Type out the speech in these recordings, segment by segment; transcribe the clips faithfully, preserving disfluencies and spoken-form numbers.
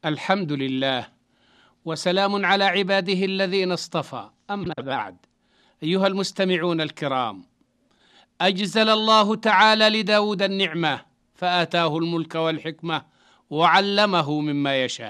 الحمد لله، وسلام على عباده الذين اصطفى. أما بعد، أيها المستمعون الكرام، أجزل الله تعالى لداود النعمة فآتاه الملك والحكمة وعلمه مما يشاء،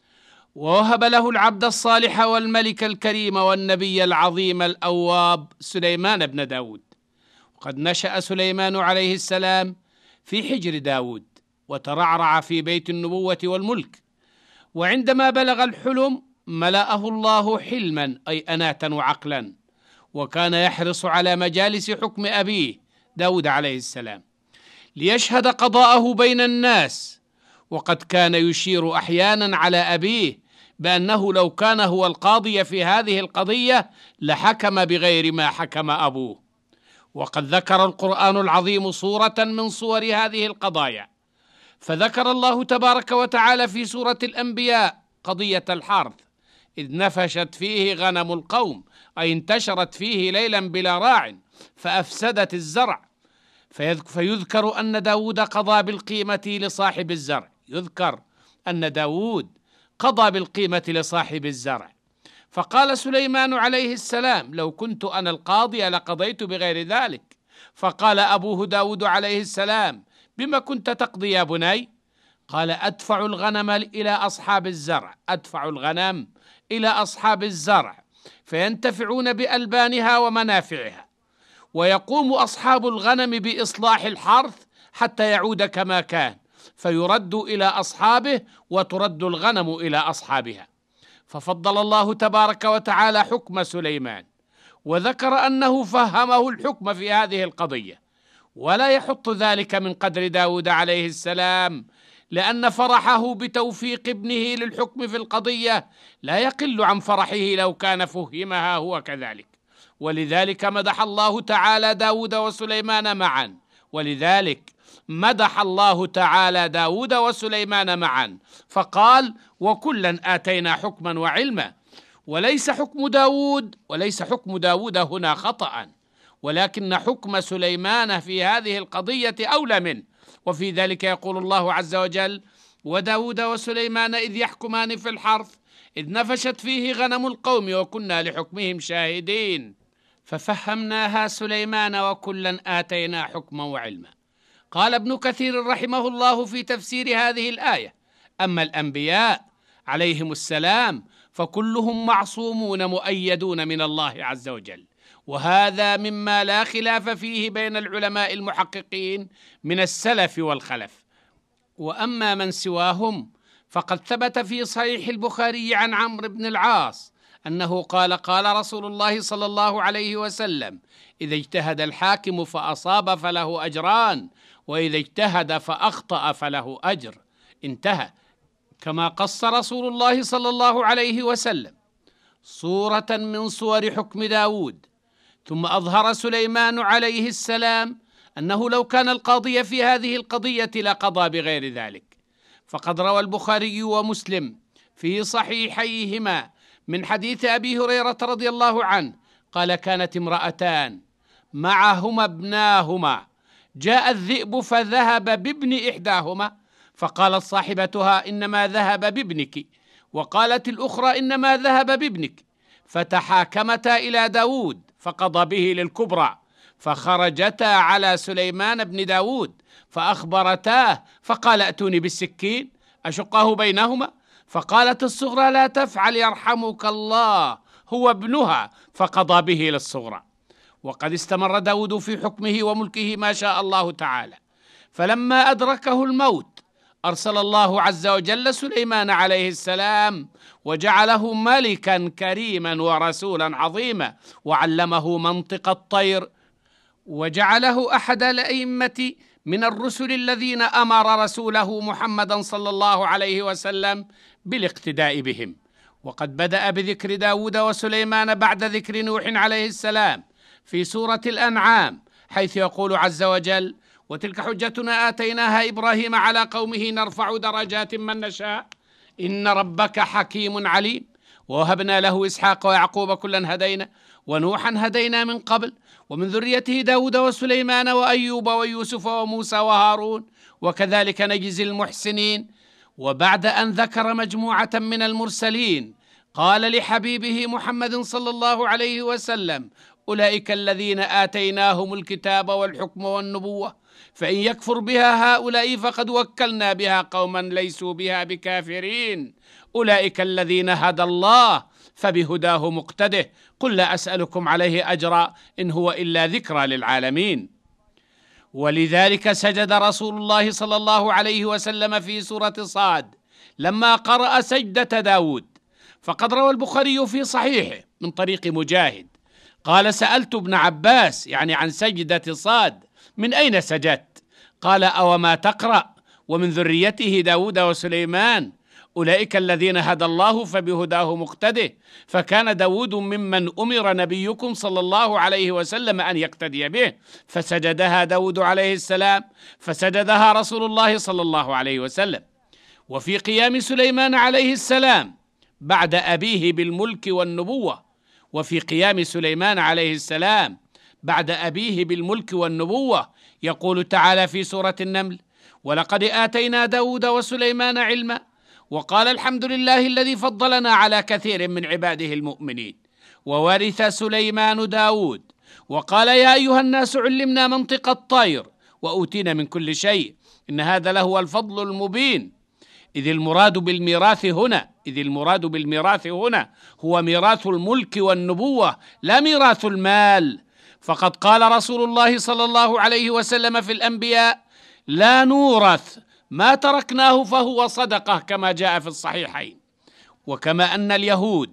ووهب له العبد الصالح والملك الكريم والنبي العظيم الأواب سليمان بن داود. وقد نشأ سليمان عليه السلام في حجر داود، وترعرع في بيت النبوة والملك، وعندما بلغ الحلم ملأه الله حلما أي أناة وعقلا، وكان يحرص على مجالس حكم أبيه داود عليه السلام ليشهد قضاءه بين الناس. وقد كان يشير أحيانا على أبيه بأنه لو كان هو القاضي في هذه القضية لحكم بغير ما حكم أبوه. وقد ذكر القرآن العظيم صورة من صور هذه القضايا، فذكر الله تبارك وتعالى في سورة الأنبياء قضية الحرث، إذ نفشت فيه غنم القوم، أي انتشرت فيه ليلا بلا راع فأفسدت الزرع. فيذكر أن داود قضى بالقيمة لصاحب الزرع، يذكر أن داود قضى بالقيمة لصاحب الزرع. فقال سليمان عليه السلام: لو كنت أنا القاضي لقضيت بغير ذلك. فقال أبوه داود عليه السلام: بما كنت تقضي يا بني؟ قال: أدفع الغنم إلى أصحاب الزرع، أدفع الغنم إلى أصحاب الزرع فينتفعون بألبانها ومنافعها، ويقوم أصحاب الغنم بإصلاح الحرث حتى يعود كما كان، فيرد إلى أصحابه وترد الغنم إلى أصحابها. ففضل الله تبارك وتعالى حكم سليمان، وذكر أنه فهمه الحكم في هذه القضية، ولا يحط ذلك من قدر داود عليه السلام، لأن فرحه بتوفيق ابنه للحكم في القضية لا يقل عن فرحه لو كان فهمها هو كذلك. ولذلك مدح الله تعالى داود وسليمان معا ولذلك مدح الله تعالى داود وسليمان معا فقال: وكلا آتينا حكما وعلما. وليس حكم داود وليس حكم داود هنا خطأ، ولكن حكم سليمان في هذه القضية أولى منه. وفي ذلك يقول الله عز وجل: وداود وسليمان إذ يحكمان في الحرث إذ نفشت فيه غنم القوم وكنا لحكمهم شاهدين ففهمناها سليمان وكلا آتينا حكما وعلما. قال ابن كثير رحمه الله في تفسير هذه الآية: أما الأنبياء عليهم السلام فكلهم معصومون مؤيدون من الله عز وجل، وهذا مما لا خلاف فيه بين العلماء المحققين من السلف والخلف. وأما من سواهم فقد ثبت في صحيح البخاري عن عمرو بن العاص أنه قال: قال رسول الله صلى الله عليه وسلم: إذا اجتهد الحاكم فأصاب فله أجران، وإذا اجتهد فأخطأ فله أجر. انتهى. كما قص رسول الله صلى الله عليه وسلم صورة من صور حكم داود، ثم أظهر سليمان عليه السلام أنه لو كان القاضي في هذه القضية لقضى بغير ذلك. فقد روى البخاري ومسلم في صحيحيهما من حديث أبي هريرة رضي الله عنه قال: كانت امرأتان معهما ابناهما، جاء الذئب فذهب بابن إحداهما، فقالت صاحبتها: إنما ذهب بابنك، وقالت الأخرى: إنما ذهب بابنك، فتحاكمتا إلى داود فقضى به للكبرى، فخرجتا على سليمان بن داود فأخبرتاه، فقال: ائتوني بالسكين أشقه بينهما. فقالت الصغرى: لا تفعل يرحمك الله، هو ابنها، فقضى به للصغرى. وقد استمر داود في حكمه وملكه ما شاء الله تعالى، فلما أدركه الموت أرسل الله عز وجل سليمان عليه السلام وجعله ملكا كريما ورسولا عظيما، وعلمه منطق الطير، وجعله أحد الأئمة من الرسل الذين أمر رسوله محمدا صلى الله عليه وسلم بالاقتداء بهم. وقد بدأ بذكر داود وسليمان بعد ذكر نوح عليه السلام في سورة الأنعام، حيث يقول عز وجل: وتلك حجتنا آتيناها إبراهيم على قومه نرفع درجات من نشاء إن ربك حكيم عليم. ووهبنا له إسحاق ويعقوب كلا هدينا ونوحا هدينا من قبل ومن ذريته داود وسليمان وأيوب ويوسف وموسى وهارون وكذلك نجزي المحسنين. وبعد أن ذكر مجموعة من المرسلين قال لحبيبه محمد صلى الله عليه وسلم: أولئك الذين آتيناهم الكتاب والحكم والنبوة، فإن يكفر بها هؤلاء فقد وكلنا بها قوما ليسوا بها بكافرين، أولئك الذين هدى الله فبهداه مقتده، قل لا أسألكم عليه أجرا إن هو إلا ذكرى للعالمين. ولذلك سجد رسول الله صلى الله عليه وسلم في سورة صاد لما قرأ سجدة داود، فقد روى البخاري في صحيحه من طريق مجاهد قال: سألت ابن عباس يعني عن سجدة صاد: من أين سجدت؟ قال: أوما تقرأ ومن ذريته داود وسليمان أولئك الذين هدى الله فبهداه مقتده، فكان داود ممن أمر نبيكم صلى الله عليه وسلم أن يقتدي به، فسجدها داود عليه السلام، فسجدها رسول الله صلى الله عليه وسلم. وفي قيام سليمان عليه السلام بعد أبيه بالملك والنبوة، وفي قيام سليمان عليه السلام بعد أبيه بالملك والنبوة يقول تعالى في سورة النمل: ولقد آتينا داود وسليمان علما وقال الحمد لله الذي فضلنا على كثير من عباده المؤمنين، وورث سليمان داود وقال: يا أيها الناس علمنا منطق الطير وأوتينا من كل شيء إن هذا لهو الفضل المبين. إذ المراد بالميراث هنا إذ المراد بالميراث هنا هو ميراث الملك والنبوة لا ميراث المال، فقد قال رسول الله صلى الله عليه وسلم في الأنبياء: لا نورث ما تركناه فهو صدقة، كما جاء في الصحيحين. وكما أن اليهود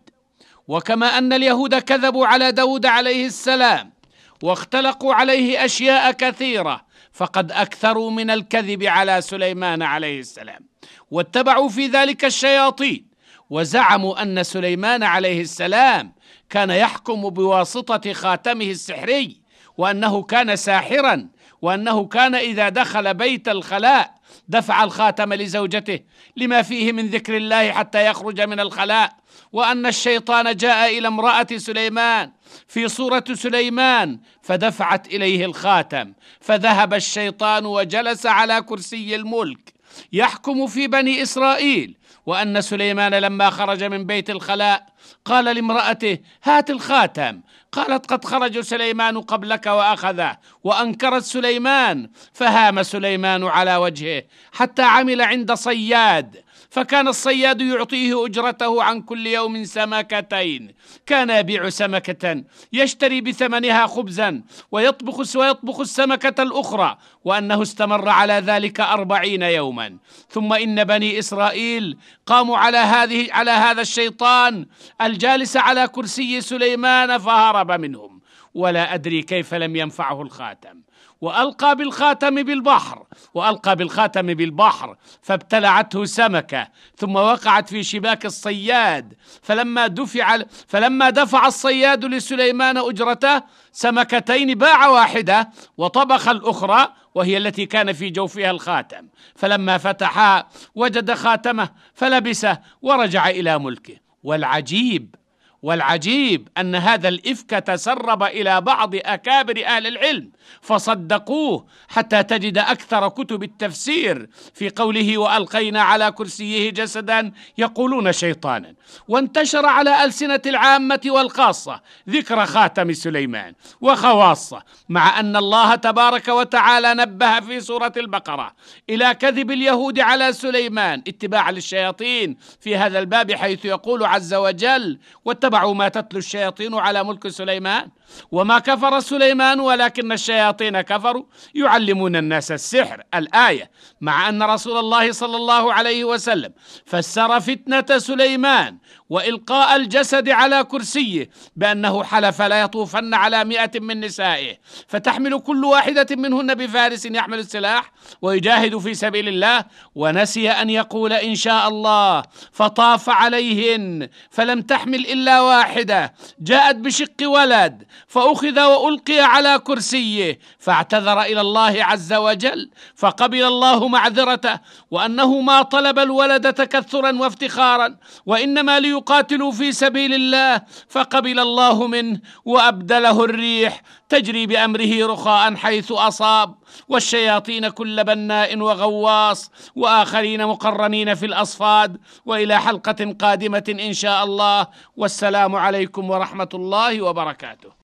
وكما أن اليهود كذبوا على داود عليه السلام واختلقوا عليه أشياء كثيرة، فقد أكثروا من الكذب على سليمان عليه السلام، واتبعوا في ذلك الشياطين، وزعموا أن سليمان عليه السلام كان يحكم بواسطة خاتمه السحري، وأنه كان ساحرا، وأنه كان إذا دخل بيت الخلاء دفع الخاتم لزوجته لما فيه من ذكر الله حتى يخرج من الخلاء، وأن الشيطان جاء إلى امرأة سليمان في صورة سليمان فدفعت إليه الخاتم، فذهب الشيطان وجلس على كرسي الملك يحكم في بني إسرائيل. وأن سليمان لما خرج من بيت الخلاء قال لامرأته: هات الخاتم. قالت: قد خرج سليمان قبلك وأخذه. وأنكرت سليمان، فهام سليمان على وجهه حتى عمل عند صياد، فكان الصياد يعطيه أجرته عن كل يوم سمكتين، كان يبيع سمكة يشتري بثمنها خبزا ويطبخ ويطبخ السمكة الأخرى، وأنه استمر على ذلك أربعين يوما. ثم إن بني إسرائيل قاموا على هذه على هذا الشيطان الجالس على كرسي سليمان فهرب منهم، ولا أدري كيف لم ينفعه الخاتم، وألقى بالخاتم بالبحر وألقى بالخاتم بالبحر فابتلعته سمكة، ثم وقعت في شباك الصياد، فلما دفع فلما دفع الصياد لسليمان أجرته سمكتين باع واحدة وطبخ الأخرى وهي التي كان في جوفها الخاتم، فلما فتحها وجد خاتمه فلبسه ورجع إلى ملكه. والعجيب والعجيب أن هذا الإفك تسرب إلى بعض أكابر أهل العلم فصدقوه، حتى تجد أكثر كتب التفسير في قوله: وألقينا على كرسيه جسدا يقولون شيطانا، وانتشر على ألسنة العامة والخاصة ذكر خاتم سليمان وخواصة، مع أن الله تبارك وتعالى نبه في سورة البقرة إلى كذب اليهود على سليمان اتباعا للشياطين في هذا الباب، حيث يقول عز وجل: واتبعوا ما تتلو الشياطين على ملك سليمان وما كفر سليمان ولكن الشياطين كفروا يعلمون الناس السحر، الآية، مع أن رسول الله صلى الله عليه وسلم فسر فتنة سليمان وإلقاء الجسد على كرسيه بأنه حلف لا يطوفن على مئة من نسائه فتحمل كل واحدة منهن بفارس يحمل السلاح ويجاهد في سبيل الله، ونسي أن يقول إن شاء الله، فطاف عليهن فلم تحمل إلا واحدة جاءت بشق ولد فأخذ وألقي على كرسيه، فاعتذر إلى الله عز وجل فقبل الله معذرته، وأنه ما طلب الولد تكثرا وافتخارا وإنما ليقاتلوا في سبيل الله، فقبل الله منه وأبدله الريح تجري بأمره رخاء حيث أصاب، والشياطين كل بناء وغواص، وآخرين مقرنين في الأصفاد. وإلى حلقة قادمة إن شاء الله، والسلام عليكم ورحمة الله وبركاته.